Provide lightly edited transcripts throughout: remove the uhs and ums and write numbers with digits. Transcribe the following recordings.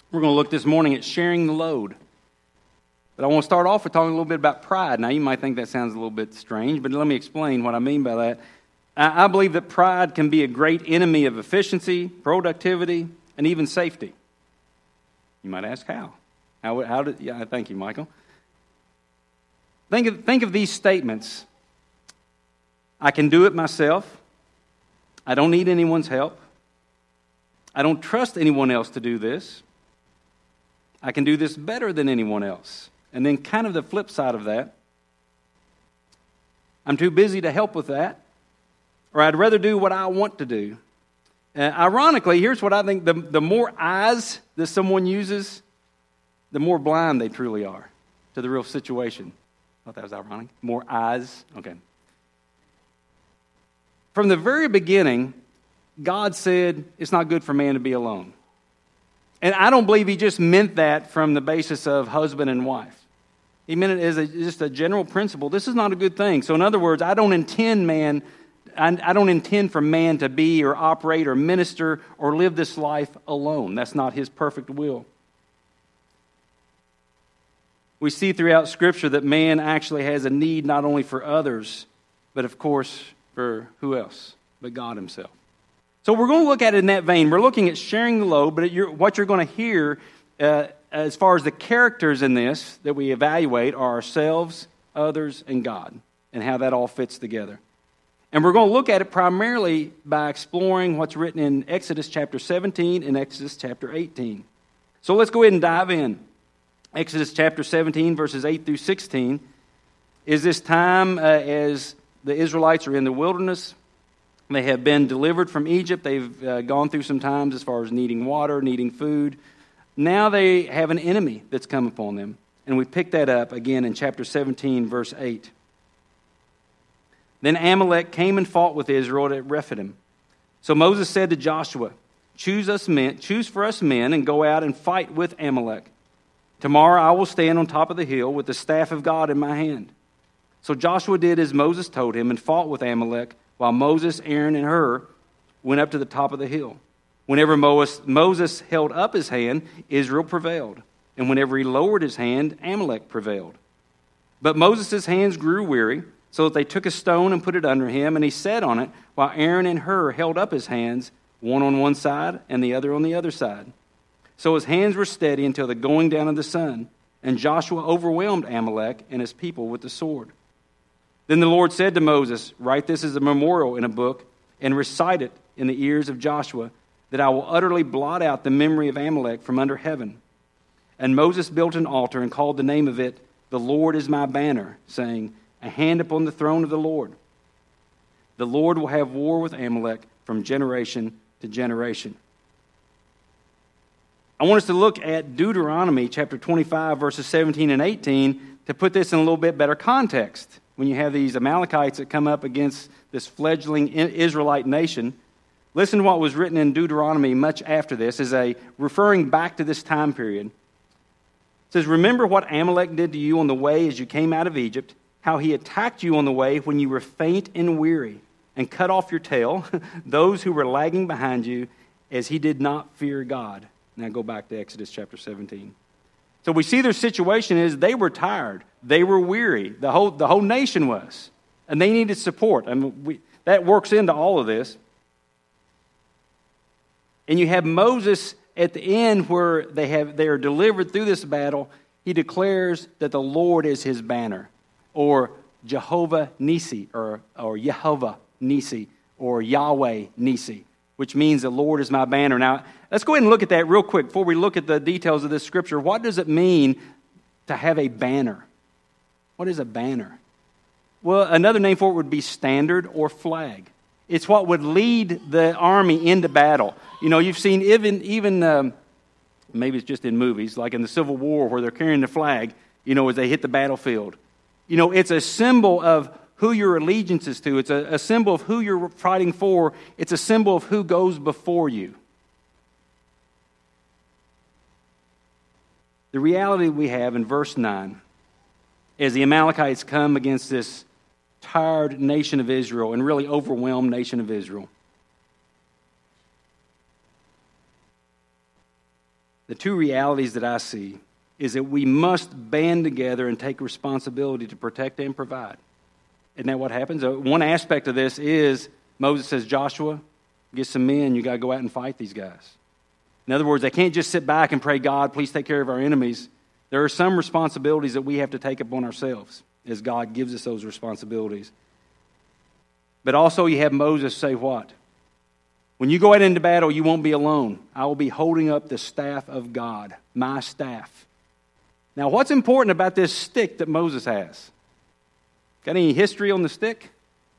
We're going to look this morning at sharing the load. But I want to start off with talking a little bit about pride. Now, you might think that sounds a little bit strange, but let me explain what I mean by that. I believe that pride can be a great enemy of efficiency, productivity, and even safety. You might ask how. Thank you, Michael. Think of these statements. I can do it myself. I don't need anyone's help. I don't trust anyone else to do this. I can do this better than anyone else. And then kind of the flip side of that, I'm too busy to help with that, or I'd rather do what I want to do. Ironically, here's what I think, the more eyes that someone uses, the more blind they truly are to the real situation. I thought that was ironic. More eyes. Okay. From the very beginning, God said it's not good for man to be alone. And I don't believe he just meant that from the basis of husband and wife. He meant it as just a general principle. This is not a good thing. So in other words, I don't intend for man to be or operate or minister or live this life alone. That's not his perfect will. We see throughout Scripture that man actually has a need not only for others, but of course for who else but God himself. So we're going to look at it in that vein. We're looking at sharing the load, but what you're going to hear as far as the characters in this that we evaluate are ourselves, others, and God, and how that all fits together. And we're going to look at it primarily by exploring what's written in Exodus chapter 17 and Exodus chapter 18. So let's go ahead and dive in. Exodus chapter 17, verses 8 through 16, is this time as the Israelites are in the wilderness. They have been delivered from Egypt. They've gone through some times as far as needing water, needing food. Now they have an enemy that's come upon them. And we pick that up again in chapter 17, verse 8. Then Amalek came and fought with Israel at Rephidim. So Moses said to Joshua, choose for us men and go out and fight with Amalek. Tomorrow I will stand on top of the hill with the staff of God in my hand. So Joshua did as Moses told him and fought with Amalek, while Moses, Aaron, and Hur went up to the top of the hill. Whenever Moses held up his hand, Israel prevailed. And whenever he lowered his hand, Amalek prevailed. But Moses' hands grew weary, so that they took a stone and put it under him, and he sat on it, while Aaron and Hur held up his hands, one on one side and the other on the other side. So his hands were steady until the going down of the sun, and Joshua overwhelmed Amalek and his people with the sword. Then the Lord said to Moses, write this as a memorial in a book and recite it in the ears of Joshua, that I will utterly blot out the memory of Amalek from under heaven. And Moses built an altar and called the name of it, The Lord is my banner, saying, a hand upon the throne of the Lord. The Lord will have war with Amalek from generation to generation. I want us to look at Deuteronomy chapter 25, verses 17 and 18 to put this in a little bit better context. When you have these Amalekites that come up against this fledgling Israelite nation, listen to what was written in Deuteronomy much after this as a referring back to this time period. It says, remember what Amalek did to you on the way as you came out of Egypt, how he attacked you on the way when you were faint and weary, and cut off your tail, those who were lagging behind you, as he did not fear God. Now go back to Exodus chapter 17. So we see their situation is they were tired. They were weary. The whole nation was. And they needed support. I mean, that works into all of this. And you have Moses at the end where they are delivered through this battle. He declares that the Lord is his banner, or Jehovah Nisi, or Yehovah Nisi, or Yahweh Nisi, which means the Lord is my banner. Now, let's go ahead and look at that real quick before we look at the details of this scripture. What does it mean to have a banner? What is a banner? Well, another name for it would be standard or flag. It's what would lead the army into battle. You know, you've seen even maybe it's just in movies, like in the Civil War where they're carrying the flag, you know, as they hit the battlefield. You know, it's a symbol of who your allegiance is to. It's a symbol of who you're fighting for. It's a symbol of who goes before you. The reality we have in verse 9 is the Amalekites come against this tired nation of Israel and really overwhelmed nation of Israel. The two realities that I see is that we must band together and take responsibility to protect and provide. Isn't that what happens? One aspect of this is Moses says, Joshua, get some men. You got to go out and fight these guys. In other words, they can't just sit back and pray, God, please take care of our enemies. There are some responsibilities that we have to take upon ourselves as God gives us those responsibilities. But also you have Moses say what? When you go out into battle, you won't be alone. I will be holding up the staff of God, my staff. Now, what's important about this stick that Moses has? Got any history on the stick?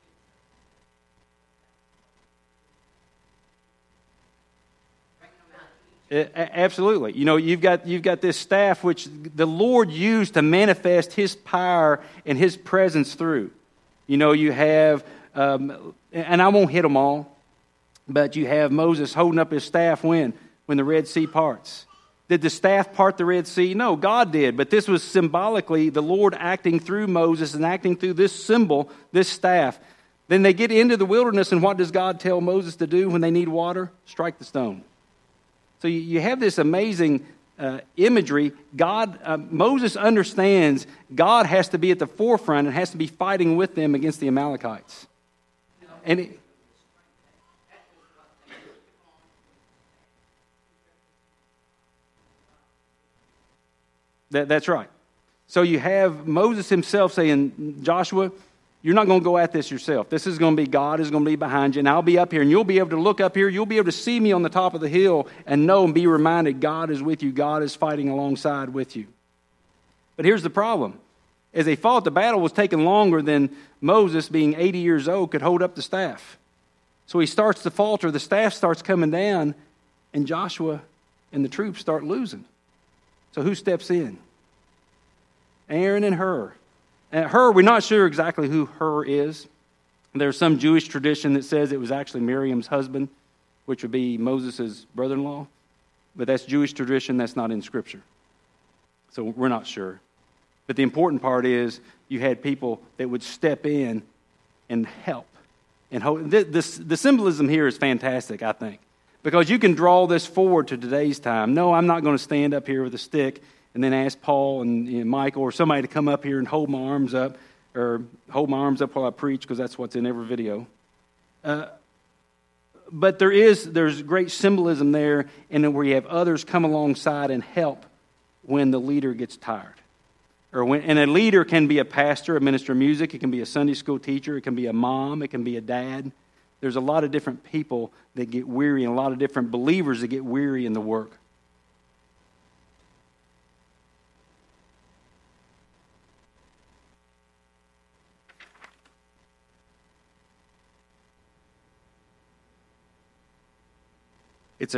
Absolutely. You know, you've got this staff which the Lord used to manifest His power and His presence through. You know, you have, and I won't hit them all, but you have Moses holding up his staff when the Red Sea parts. Did the staff part the Red Sea? No, God did. But this was symbolically the Lord acting through Moses and acting through this symbol, this staff. Then they get into the wilderness, and what does God tell Moses to do when they need water? Strike the stone. So you have this amazing imagery. Moses understands God has to be at the forefront and has to be fighting with them against the Amalekites. And that's right. So you have Moses himself saying, Joshua, you're not going to go at this yourself. This is going to be God is going to be behind you, and I'll be up here, and you'll be able to look up here. You'll be able to see me on the top of the hill and know and be reminded God is with you. God is fighting alongside with you. But here's the problem. As they fought, the battle was taking longer than Moses, being 80 years old, could hold up the staff. So he starts to falter. The staff starts coming down, and Joshua and the troops start losing. So who steps in? Aaron and Hur. Hur, we're not sure exactly who Hur is. There's some Jewish tradition that says it was actually Miriam's husband, which would be Moses' brother-in-law. But that's Jewish tradition. That's not in Scripture. So we're not sure. But the important part is you had people that would step in and help. And the symbolism here is fantastic, I think. Because you can draw this forward to today's time. No, I'm not going to stand up here with a stick and then ask Paul and Michael or somebody to come up here and hold my arms up, or hold my arms up while I preach, because that's what's in every video. But there's great symbolism there, and where you have others come alongside and help when the leader gets tired. And a leader can be a pastor, a minister of music, it can be a Sunday school teacher, it can be a mom, it can be a dad. There's a lot of different people that get weary, and a lot of different believers that get weary in the work. It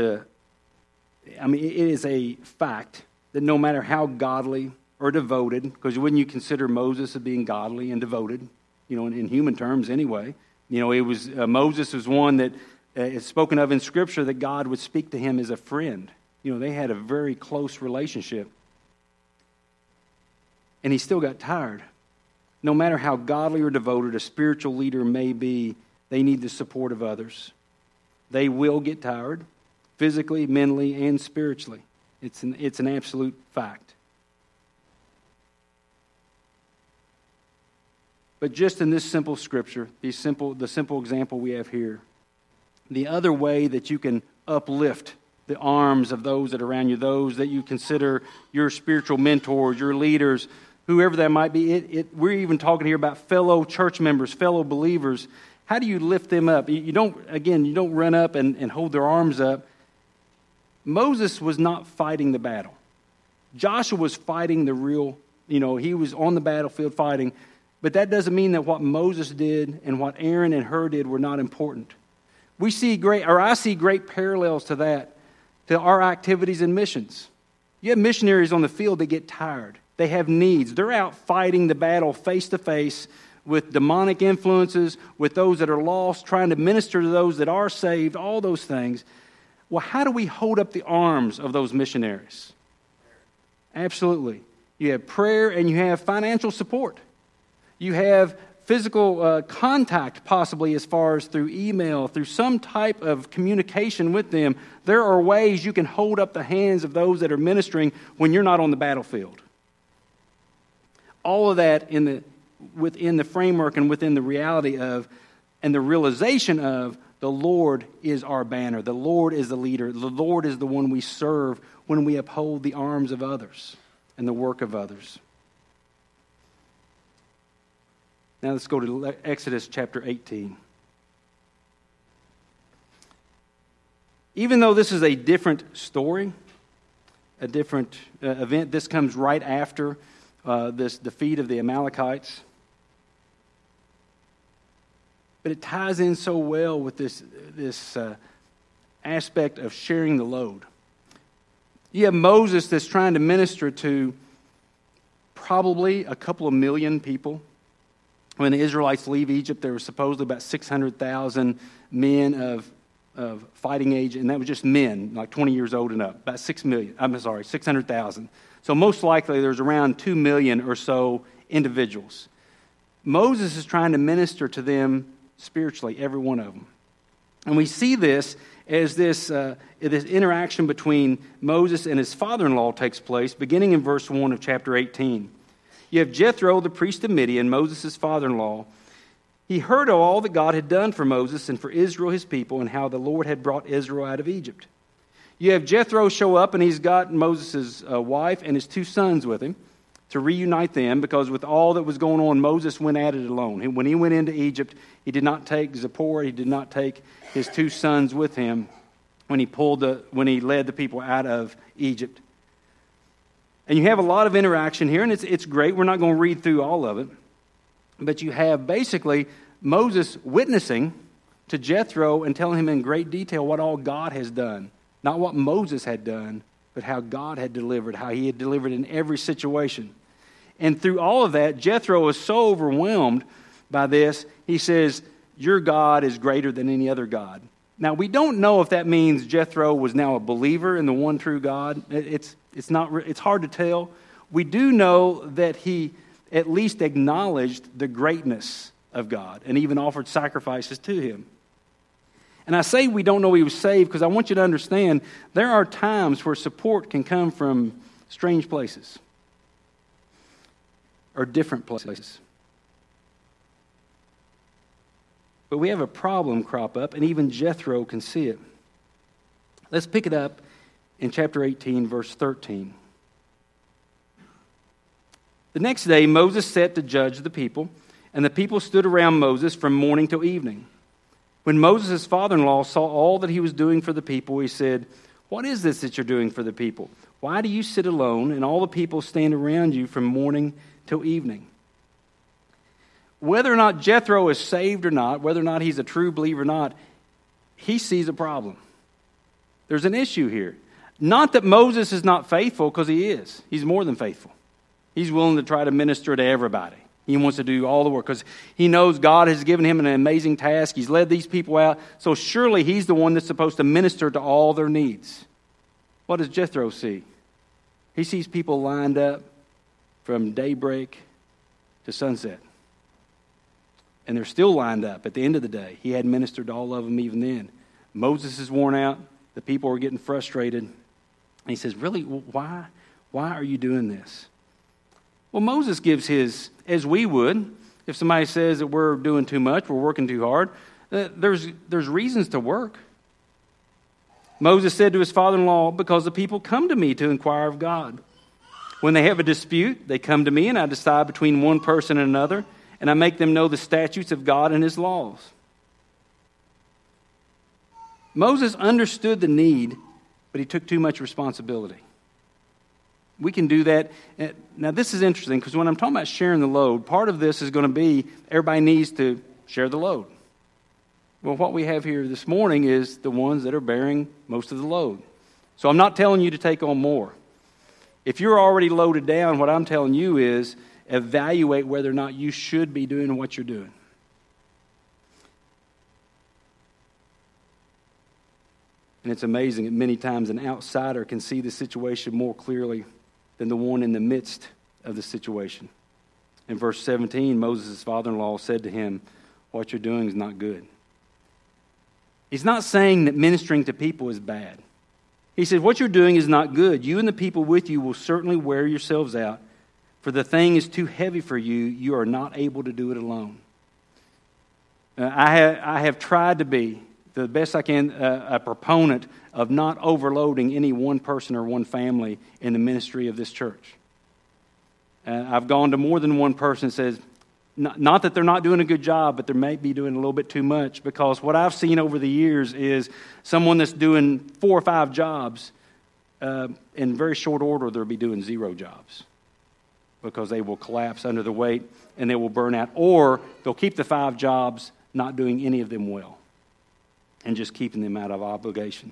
is a fact that no matter how godly or devoted, because wouldn't you consider Moses as being godly and devoted, you know, in human terms anyway? You know, it was Moses was one that is spoken of in Scripture that God would speak to him as a friend. You know, they had a very close relationship. And he still got tired. No matter how godly or devoted a spiritual leader may be, they need the support of others. They will get tired, physically, mentally, and spiritually. It's an absolute fact. But just in this simple scripture, the simple example we have here, the other way that you can uplift the arms of those that are around you, those that you consider your spiritual mentors, your leaders, whoever that might be, we're even talking here about fellow church members, fellow believers. How do you lift them up? You don't run up and hold their arms up. Moses was not fighting the battle. Joshua was fighting the real, he was on the battlefield fighting. But that doesn't mean that what Moses did and what Aaron and Hur did were not important. I see great parallels to that, to our activities and missions. You have missionaries on the field that get tired. They have needs. They're out fighting the battle face to face with demonic influences, with those that are lost, trying to minister to those that are saved, all those things. Well, how do we hold up the arms of those missionaries? Absolutely. You have prayer and you have financial support. You have physical contact, possibly as far as through email, through some type of communication with them. There are ways you can hold up the hands of those that are ministering when you're not on the battlefield. All of that within the framework and within the reality of and the realization of the Lord is our banner. The Lord is the leader. The Lord is the one we serve when we uphold the arms of others and the work of others. Now let's go to Exodus chapter 18. Even though this is a different story, a different event, this comes right after this defeat of the Amalekites. But it ties in so well with this aspect of sharing the load. You have Moses that's trying to minister to probably a couple of million people. When the Israelites leave Egypt, there were supposedly about 600,000 men of fighting age, and that was just men, like 20 years old and up. About 600,000. So most likely there's around 2 million or so individuals. Moses is trying to minister to them spiritually, every one of them. And we see this as this interaction between Moses and his father-in-law takes place, beginning in verse 1 of chapter 18. You have Jethro, the priest of Midian, Moses' father-in-law. He heard of all that God had done for Moses and for Israel, his people, and how the Lord had brought Israel out of Egypt. You have Jethro show up, and he's got Moses' wife and his 2 sons with him to reunite them, because with all that was going on, Moses went at it alone. When he went into Egypt, he did not take Zipporah, he did not take his 2 sons with him when he led the people out of Egypt. And you have a lot of interaction here, and it's great. We're not going to read through all of it. But you have basically Moses witnessing to Jethro and telling him in great detail what all God has done. Not what Moses had done, but how God had delivered, how he had delivered in every situation. And through all of that, Jethro is so overwhelmed by this, he says, your God is greater than any other God. Now, we don't know if that means Jethro was now a believer in the one true God. It's hard to tell. We do know that he at least acknowledged the greatness of God and even offered sacrifices to him. And I say we don't know he was saved because I want you to understand there are times where support can come from strange places or different places. But we have a problem crop up, and even Jethro can see it. Let's pick it up in chapter 18, verse 13. The next day, Moses set to judge the people, and the people stood around Moses from morning till evening. When Moses' father-in-law saw all that he was doing for the people, he said, what is this that you're doing for the people? Why do you sit alone, and all the people stand around you from morning till evening? Whether or not Jethro is saved or not, whether or not he's a true believer or not, he sees a problem. There's an issue here. Not that Moses is not faithful, because he is. He's more than faithful. He's willing to try to minister to everybody. He wants to do all the work because he knows God has given him an amazing task. He's led these people out. So surely he's the one that's supposed to minister to all their needs. What does Jethro see? He sees people lined up from daybreak to sunset. And they're still lined up at the end of the day. He had ministered to all of them even then. Moses is worn out. The people are getting frustrated. And he says, really, why are you doing this? Well, Moses gives his, as we would, if somebody says that we're doing too much, we're working too hard, there's reasons to work. Moses said to his father-in-law, because the people come to me to inquire of God. When they have a dispute, they come to me, and I decide between one person and another, and I make them know the statutes of God and his laws. Moses understood the need, but he took too much responsibility. We can do that. Now, this is interesting because when I'm talking about sharing the load, part of this is going to be everybody needs to share the load. Well, what we have here this morning is the ones that are bearing most of the load. So I'm not telling you to take on more. If you're already loaded down, what I'm telling you is evaluate whether or not you should be doing what you're doing. And it's amazing that many times an outsider can see the situation more clearly than the one in the midst of the situation. In verse 17, Moses' father-in-law said to him, "What you're doing is not good." He's not saying that ministering to people is bad. He said, what you're doing is not good. You and the people with you will certainly wear yourselves out, for the thing is too heavy for you. You are not able to do it alone. I have tried to be, the best I can, a proponent of not overloading any one person or one family in the ministry of this church. I've gone to more than one person and says, not that they're not doing a good job, but they may be doing a little bit too much, because what I've seen over the years is someone that's doing 4 or 5 jobs, in very short order, they'll be doing 0 jobs because they will collapse under the weight and they will burn out. Or they'll keep the 5 jobs, not doing any of them well, and just keeping them out of obligation.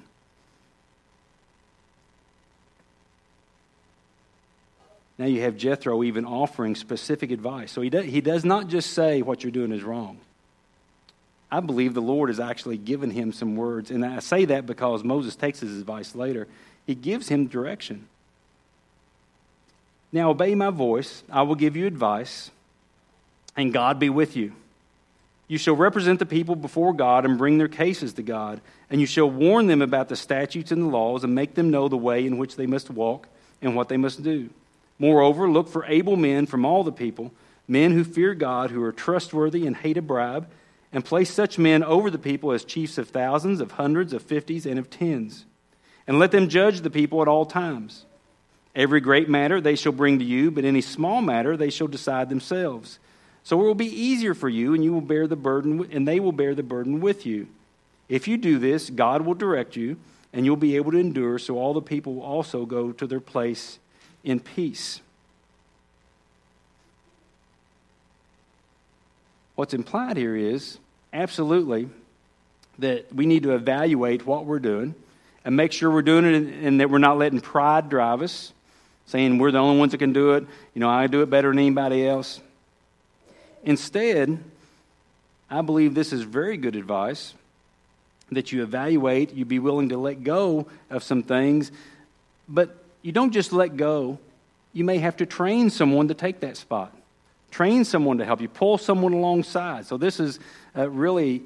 Now you have Jethro even offering specific advice. So he does not just say what you're doing is wrong. I believe the Lord has actually given him some words. And I say that because Moses takes his advice later. He gives him direction. Now obey my voice. I will give you advice, and God be with you. You shall represent the people before God and bring their cases to God. And you shall warn them about the statutes and the laws and make them know the way in which they must walk and what they must do. Moreover, look for able men from all the people, men who fear God, who are trustworthy and hate a bribe, and place such men over the people as chiefs of thousands, of hundreds, of 50s, and of 10s. And let them judge the people at all times. Every great matter they shall bring to you, but any small matter they shall decide themselves. So it will be easier for you, and you will bear the burden, and they will bear the burden with you. If you do this, God will direct you, and you'll be able to endure, so all the people will also go to their place in peace. What's implied here is absolutely that we need to evaluate what we're doing and make sure we're doing it and that we're not letting pride drive us, saying we're the only ones that can do it. I do it better than anybody else. Instead, I believe this is very good advice, that you evaluate, you be willing to let go of some things, but you don't just let go. You may have to train someone to take that spot. Train someone to help you. Pull someone alongside. So this is really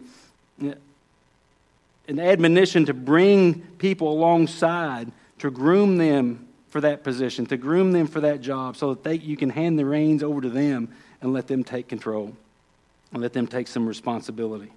an admonition to bring people alongside, to groom them for that position, to groom them for that job, so that you can hand the reins over to them and let them take control and let them take some responsibility.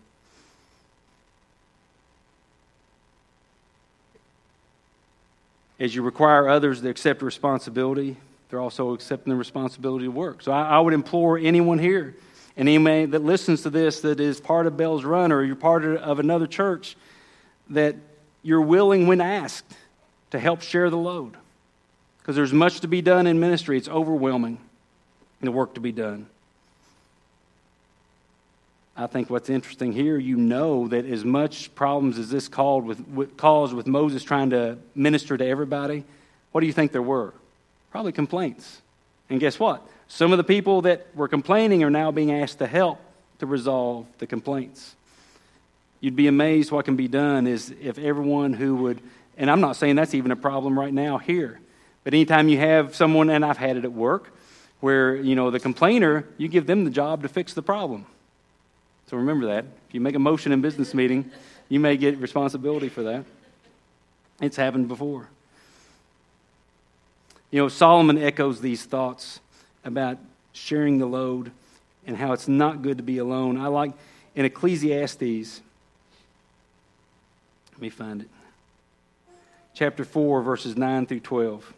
As you require others to accept responsibility, they're also accepting the responsibility to work. So I would implore anyone here, and anybody that listens to this that is part of Bell's Run or you're part of another church, that you're willing when asked to help share the load. Because there's much to be done in ministry. It's overwhelming, the work to be done. I think what's interesting here, that as much problems as this caused with Moses trying to minister to everybody, what do you think there were? Probably complaints. And guess what? Some of the people that were complaining are now being asked to help to resolve the complaints. You'd be amazed what can be done is if everyone who would, and I'm not saying that's even a problem right now here, but anytime you have someone, and I've had it at work, where, the complainer, you give them the job to fix the problem. So remember that. If you make a motion in business meeting, you may get responsibility for that. It's happened before. Solomon echoes these thoughts about sharing the load and how it's not good to be alone. I like in Ecclesiastes, let me find it, chapter 4, verses 9 through 12.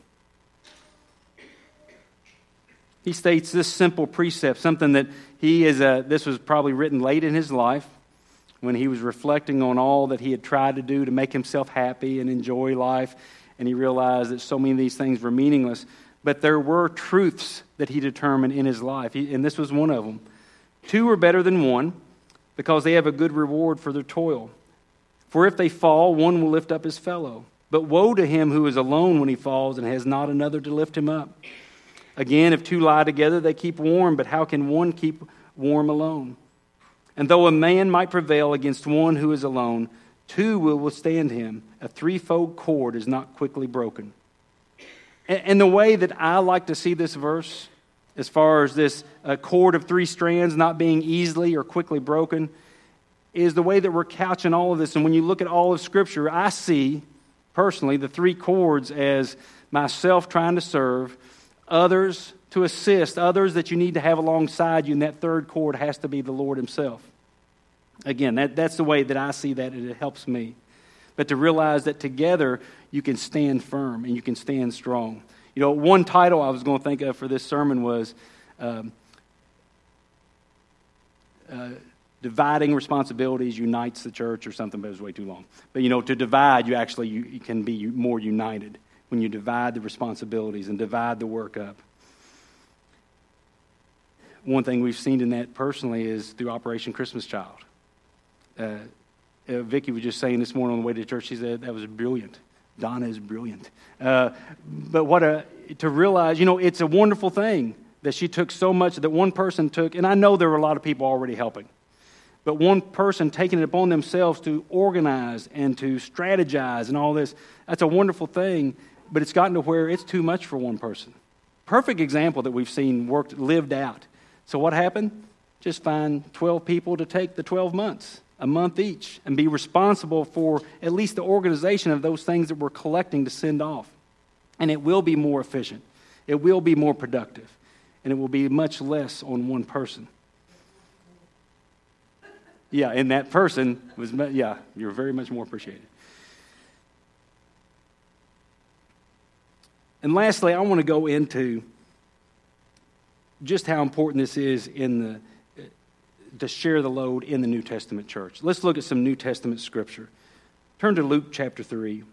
He states this simple precept, something that this was probably written late in his life when he was reflecting on all that he had tried to do to make himself happy and enjoy life, and he realized that so many of these things were meaningless. But there were truths that he determined in his life, and this was one of them. 2 are better than 1 because they have a good reward for their toil. For if they fall, one will lift up his fellow. But woe to him who is alone when he falls and has not another to lift him up. Again, if 2 lie together, they keep warm, but how can one keep warm alone? And though a man might prevail against one who is alone, 2 will withstand him. A 3-fold cord is not quickly broken. And the way that I like to see this verse as far as this cord of 3 strands not being easily or quickly broken, is the way that we're couching all of this. And when you look at all of Scripture, I see, personally, the 3 cords as myself trying to serve, others to assist, others that you need to have alongside you, and that 3rd cord has to be the Lord himself. Again, that's the way that I see that, and it helps me. But to realize that together you can stand firm and you can stand strong. You know, one title I was going to think of for this sermon was Dividing Responsibilities Unites the Church or something, but it was way too long. But, you know, to divide, you can be more united when you divide the responsibilities and divide the work up. One thing we've seen in that personally is through Operation Christmas Child. Vicki was just saying this morning on the way to church, she said, that was brilliant. Donna is brilliant. But to realize, you know, it's a wonderful thing that she took so much, that one person took, and I know there were a lot of people already helping, but one person taking it upon themselves to organize and to strategize and all this, that's a wonderful thing, but it's gotten to where it's too much for one person. Perfect example that we've seen lived out. So what happened? Just find 12 people to take the 12 months, a month each, and be responsible for at least the organization of those things that we're collecting to send off. And it will be more efficient. It will be more productive. And it will be much less on one person. Yeah, and that person was, you're very much more appreciated. And lastly, I want to go into just how important this is to share the load in the New Testament church. Let's look at some New Testament scripture. Turn to Luke chapter 3.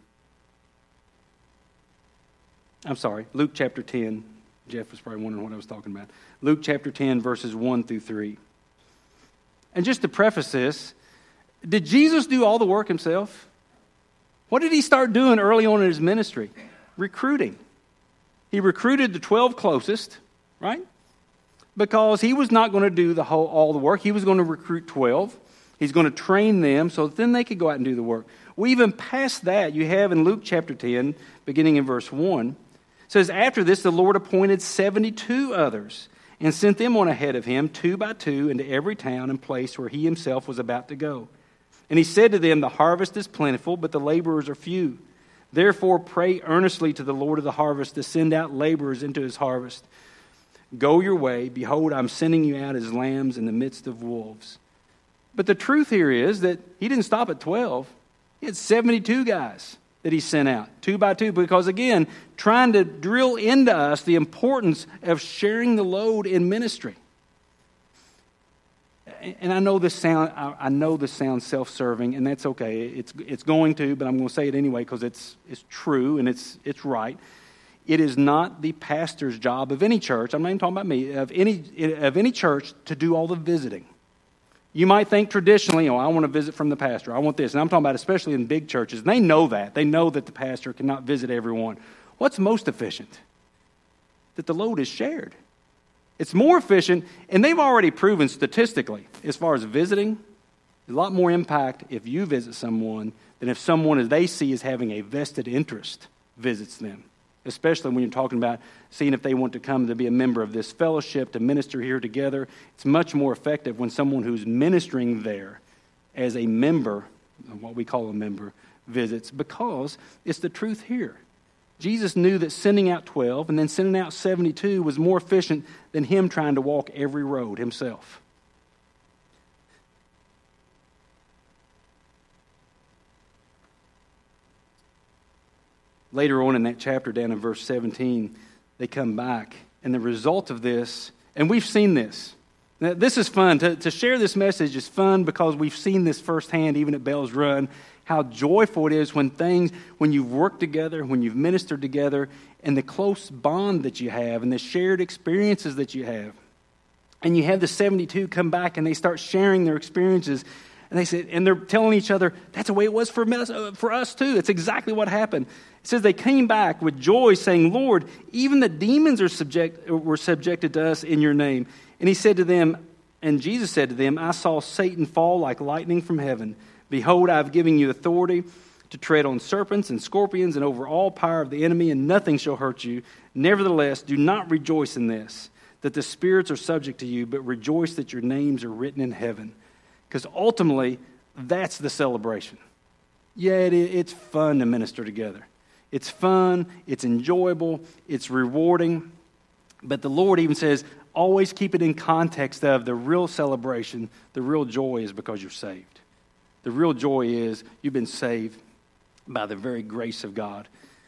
Luke chapter 10. Jeff was probably wondering what I was talking about. Luke chapter 10, verses 1 through 3. And just to preface this, did Jesus do all the work himself? What did he start doing early on in his ministry? Recruiting. He recruited the 12 closest, right? Because he was not going to do all the work. He was going to recruit 12. He's going to train them so that then they could go out and do the work. Well, even past that, you have in Luke chapter 10, beginning in verse 1, it says, after this, the Lord appointed 72 others and sent them on ahead of him, 2 by 2, into every town and place where he himself was about to go. And he said to them, the harvest is plentiful, but the laborers are few. Therefore, pray earnestly to the Lord of the harvest to send out laborers into his harvest. Go your way. Behold, I'm sending you out as lambs in the midst of wolves. But the truth here is that he didn't stop at 12. He had 72 guys that he sent out, 2 by 2, because, again, trying to drill into us the importance of sharing the load in ministry. And I know this sounds self-serving, and that's okay. It's going to, but I'm going to say it anyway because it's true and it's right. It is not the pastor's job of any church, I'm not even talking about me, of any church to do all the visiting. You might think traditionally, I want to visit from the pastor. I want this. And I'm talking about especially in big churches. And they know that. They know that the pastor cannot visit everyone. What's most efficient? That the load is shared. It's more efficient, and they've already proven statistically, as far as visiting, a lot more impact if you visit someone than if someone as they see as having a vested interest visits them. Especially when you're talking about seeing if they want to come to be a member of this fellowship, to minister here together. It's much more effective when someone who's ministering there as a member, what we call a member, visits, because it's the truth here. Jesus knew that sending out 12 and then sending out 72 was more efficient than him trying to walk every road himself. Later on in that chapter, down in verse 17, they come back. And the result of this, and we've seen this. Now, this is fun. To share this message is fun because we've seen this firsthand, even at Bell's Run, how joyful it is when you've worked together, when you've ministered together, and the close bond that you have, and the shared experiences that you have. And you have the 72 come back, and they start sharing their experiences. And they said, and they're telling each other, that's the way it was for us too. It's exactly what happened. It says they came back with joy, saying, Lord, even the demons were subjected to us in your name. And he said to them, and Jesus said to them, I saw Satan fall like lightning from heaven. Behold, I have given you authority to tread on serpents and scorpions and over all power of the enemy, and nothing shall hurt you. Nevertheless, do not rejoice in this, that the spirits are subject to you, but rejoice that your names are written in heaven. Because ultimately, that's the celebration. Yeah, it's fun to minister together. It's fun, it's enjoyable, it's rewarding. But the Lord even says, always keep it in context of the real celebration. The real joy is because you're saved. The real joy is you've been saved by the very grace of God.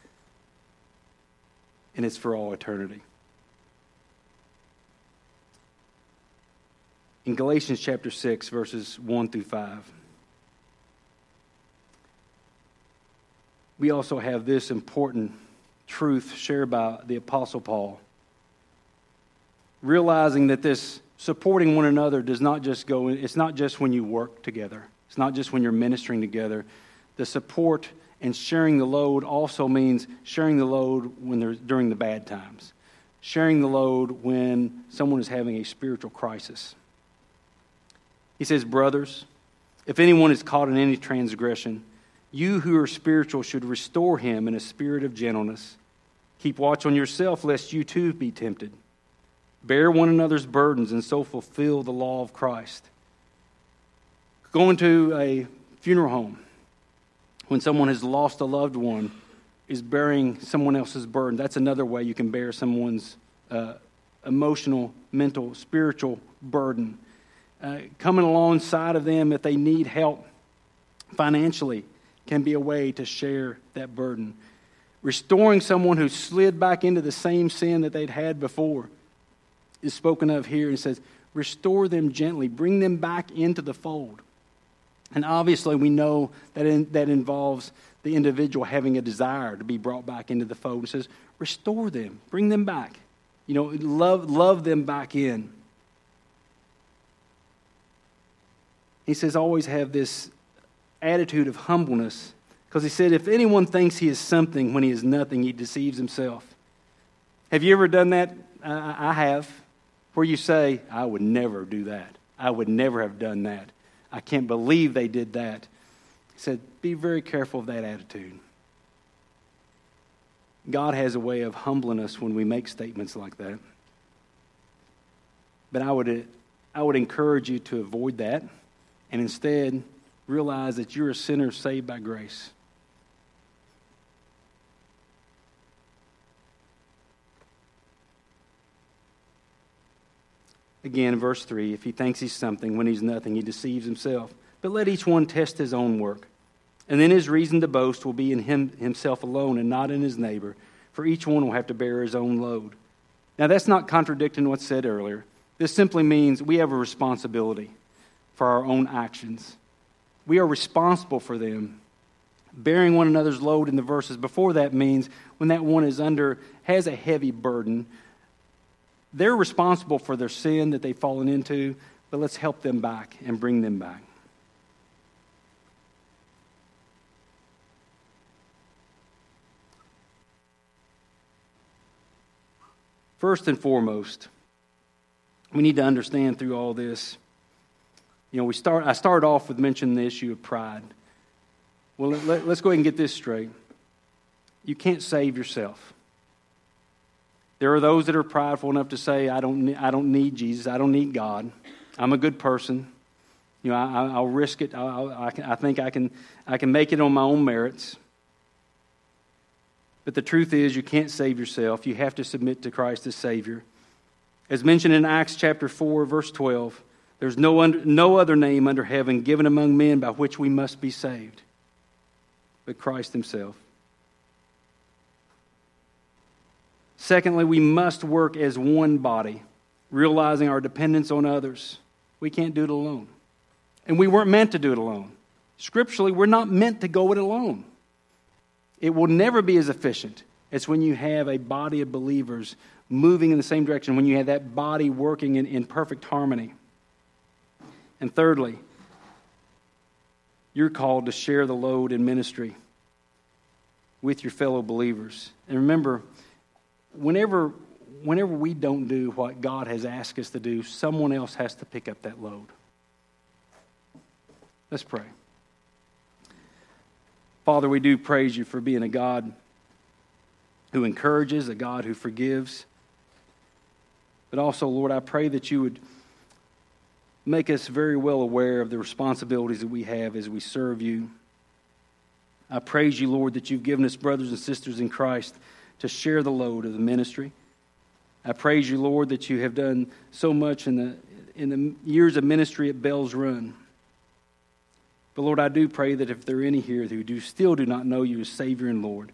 And it's for all eternity. In Galatians chapter 6, verses 1 through 5, we also have this important truth shared by the Apostle Paul. Realizing that this supporting one another does not just go, it's not just when you work together. It's not just when you're ministering together. The support and sharing the load also means sharing the load during the bad times. Sharing the load when someone is having a spiritual crisis. He says, brothers, if anyone is caught in any transgression, you who are spiritual should restore him in a spirit of gentleness. Keep watch on yourself, lest you too be tempted. Bear one another's burdens and so fulfill the law of Christ. Going to a funeral home when someone has lost a loved one is bearing someone else's burden. That's another way you can bear someone's emotional, mental, spiritual burden. Coming alongside of them if they need help financially can be a way to share that burden. Restoring someone who slid back into the same sin that they'd had before is spoken of here and says, restore them gently, bring them back into the fold. And obviously we know that that involves the individual having a desire to be brought back into the fold. It says, restore them, bring them back. Love them back in. He says, always have this attitude of humbleness. Because he said, if anyone thinks he is something when he is nothing, he deceives himself. Have you ever done that? I have. Where you say, I would never do that. I would never have done that. I can't believe they did that. He said, be very careful of that attitude. God has a way of humbling us when we make statements like that. But I would encourage you to avoid that and instead realize that you're a sinner saved by grace. Again, verse 3, if he thinks he's something when he's nothing, he deceives himself. But let each one test his own work. And then his reason to boast will be in himself alone and not in his neighbor, for each one will have to bear his own load. Now, that's not contradicting what's said earlier. This simply means we have a responsibility for our own actions. We are responsible for them. Bearing one another's load in the verses before that means when that one has a heavy burden, they're responsible for their sin that they've fallen into, but let's help them back and bring them back. First and foremost, we need to understand through all this, I started off with mentioning the issue of pride. Well, let's go ahead and get this straight. You can't save yourself. There are those that are prideful enough to say, I don't need Jesus. I don't need God. I'm a good person. I'll risk it. I think I can make it on my own merits. But the truth is, you can't save yourself. You have to submit to Christ as Savior. As mentioned in Acts chapter 4, verse 12, there's no other name under heaven given among men by which we must be saved, but Christ himself. Secondly, we must work as one body, realizing our dependence on others. We can't do it alone. And we weren't meant to do it alone. Scripturally, we're not meant to go it alone. It will never be as efficient as when you have a body of believers moving in the same direction, when you have that body working in perfect harmony. And thirdly, you're called to share the load in ministry with your fellow believers. And remember, whenever we don't do what God has asked us to do, someone else has to pick up that load. Let's pray. Father, we do praise you for being a God who encourages, a God who forgives. But also, Lord, I pray that you would make us very well aware of the responsibilities that we have as we serve you. I praise you, Lord, that you've given us brothers and sisters in Christ to share the load of the ministry. I praise you, Lord, that you have done so much in the years of ministry at Bell's Run. But Lord, I do pray that if there are any here who still do not know you as Savior and Lord,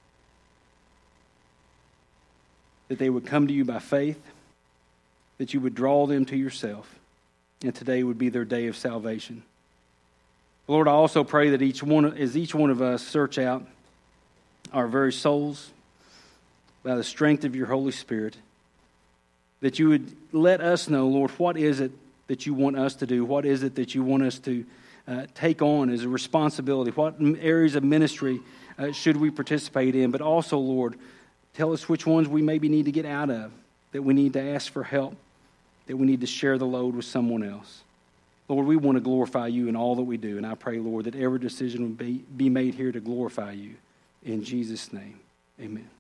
that they would come to you by faith, that you would draw them to yourself, and today would be their day of salvation. Lord, I also pray that each one of us search out our very souls by the strength of your Holy Spirit, that you would let us know, Lord, what is it that you want us to do? What is it that you want us to take on as a responsibility? What areas of ministry should we participate in? But also, Lord, tell us which ones we maybe need to get out of, that we need to ask for help, that we need to share the load with someone else. Lord, we want to glorify you in all that we do, and I pray, Lord, that every decision will be made here to glorify you. In Jesus' name, amen.